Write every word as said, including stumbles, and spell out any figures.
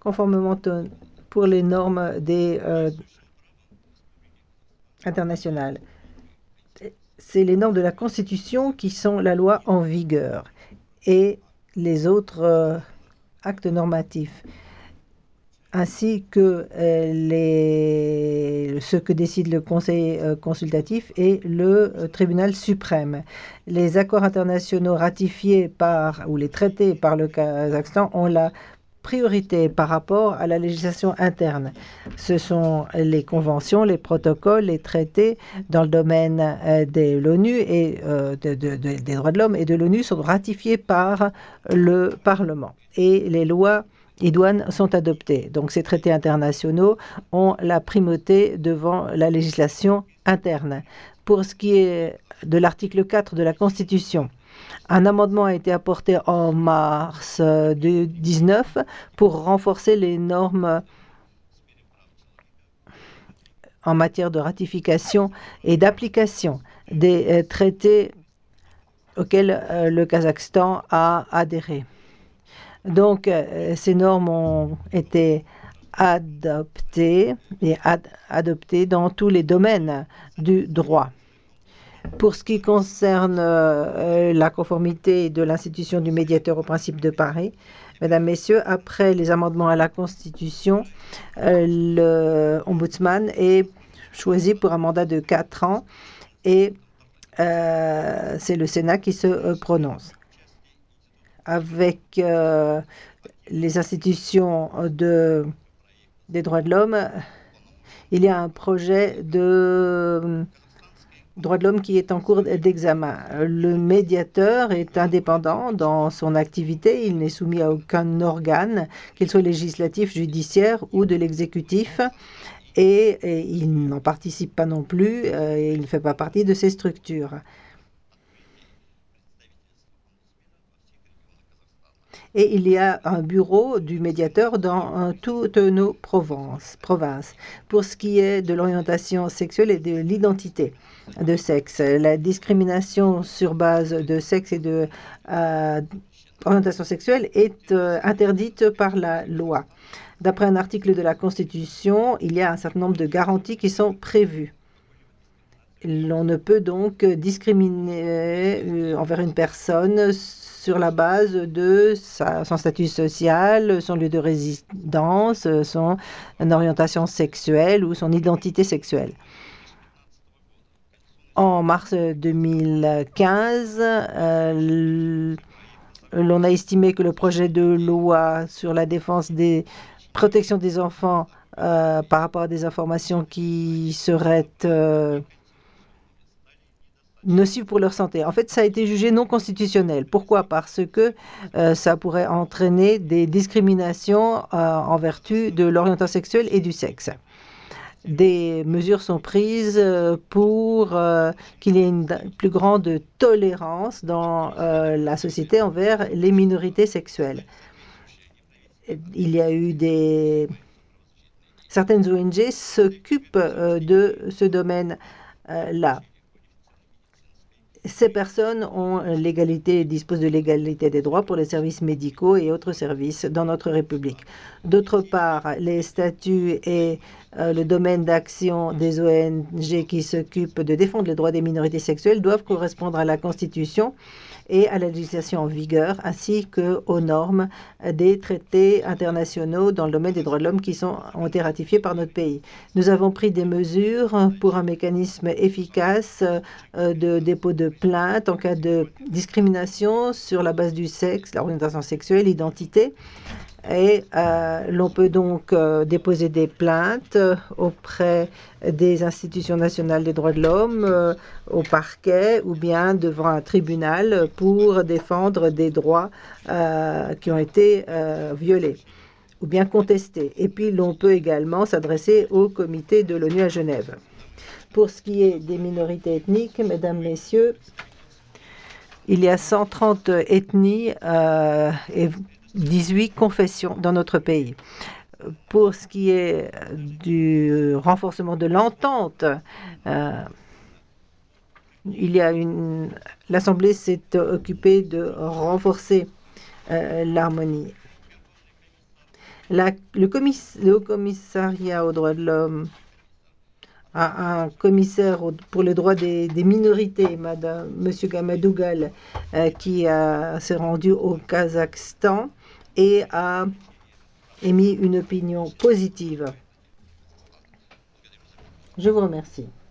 conformément pour les normes des, euh, internationales. C'est les normes de la Constitution qui sont la loi en vigueur et les autres euh, actes normatifs, ainsi que euh, les, ce que décide le Conseil euh, consultatif et le euh, Tribunal suprême. Les accords internationaux ratifiés par, ou les traités par le Kazakhstan ont la priorité par rapport à la législation interne. Ce sont les conventions, les protocoles, les traités dans le domaine euh, de l'ONU et euh, de, de, de, des droits de l'homme et de l'ONU sont ratifiés par le Parlement. Et les lois idoines sont adoptées. Donc ces traités internationaux ont la primauté devant la législation interne. Pour ce qui est de l'article quatre de la Constitution, un amendement a été apporté en mars deux mille dix-neuf pour renforcer les normes en matière de ratification et d'application des euh, traités auxquels euh, le Kazakhstan a adhéré. Donc, euh, ces normes ont été adoptées et ad adoptées dans tous les domaines du droit. Pour ce qui concerne euh, la conformité de l'institution du médiateur au principe de Paris, Mesdames, Messieurs, après les amendements à la Constitution, euh, le ombudsman est choisi pour un mandat de quatre ans et euh, c'est le Sénat qui se euh, prononce. Avec euh, les institutions de, des droits de l'homme, il y a un projet de droits de l'homme qui est en cours d'examen. Le médiateur est indépendant dans son activité. Il n'est soumis à aucun organe, qu'il soit législatif, judiciaire ou de l'exécutif. Et, et il n'en participe pas non plus. Euh, et il ne fait pas partie de ces structures. Et il y a un bureau du médiateur dans euh, toutes nos provinces, provinces. Pour ce qui est de l'orientation sexuelle et de l'identité de sexe, la discrimination sur base de sexe et de euh, orientation sexuelle est euh, interdite par la loi. D'après un article de la Constitution, il y a un certain nombre de garanties qui sont prévues. On ne peut donc discriminer euh, envers une personne sur la base de sa, son statut social, son lieu de résidence, son orientation sexuelle ou son identité sexuelle. En mars deux mille quinze, euh, l'on a estimé que le projet de loi sur la défense des protections des enfants euh, par rapport à des informations qui seraient euh, nocifs pour leur santé. En fait, ça a été jugé non constitutionnel. Pourquoi? Parce que euh, ça pourrait entraîner des discriminations euh, en vertu de l'orientation sexuelle et du sexe. Des mesures sont prises pour euh, qu'il y ait une plus grande tolérance dans euh, la société envers les minorités sexuelles. Il y a eu des... Certaines O N G s'occupent euh, de ce domaine-là. Euh, Ces personnes ont l'égalité, disposent de l'égalité des droits pour les services médicaux et autres services dans notre République. D'autre part, les statuts et euh, le domaine d'action des O N G qui s'occupent de défendre les droits des minorités sexuelles doivent correspondre à la Constitution et à la législation en vigueur, ainsi qu'aux normes des traités internationaux dans le domaine des droits de l'homme qui sont, ont été ratifiés par notre pays. Nous avons pris des mesures pour un mécanisme efficace euh, de dépôt de plainte en cas de discrimination sur la base du sexe, l'orientation sexuelle, l'identité. Et euh, l'on peut donc euh, déposer des plaintes euh, auprès des institutions nationales des droits de l'homme, euh, au parquet ou bien devant un tribunal pour défendre des droits euh, qui ont été euh, violés ou bien contestés. Et puis l'on peut également s'adresser au comité de l'ONU à Genève. Pour ce qui est des minorités ethniques, mesdames, messieurs, il y a cent trente ethnies euh, et dix-huit confessions dans notre pays. Pour ce qui est du renforcement de l'entente, euh, il y a une... l'Assemblée s'est occupée de renforcer euh, l'harmonie. La- le, commiss- le Haut Commissariat aux droits de l'homme a un commissaire au- pour les droits des, des minorités, Madame, Monsieur Gamadougal, euh, qui a- s'est rendu au Kazakhstan et a émis une opinion positive. Je vous remercie.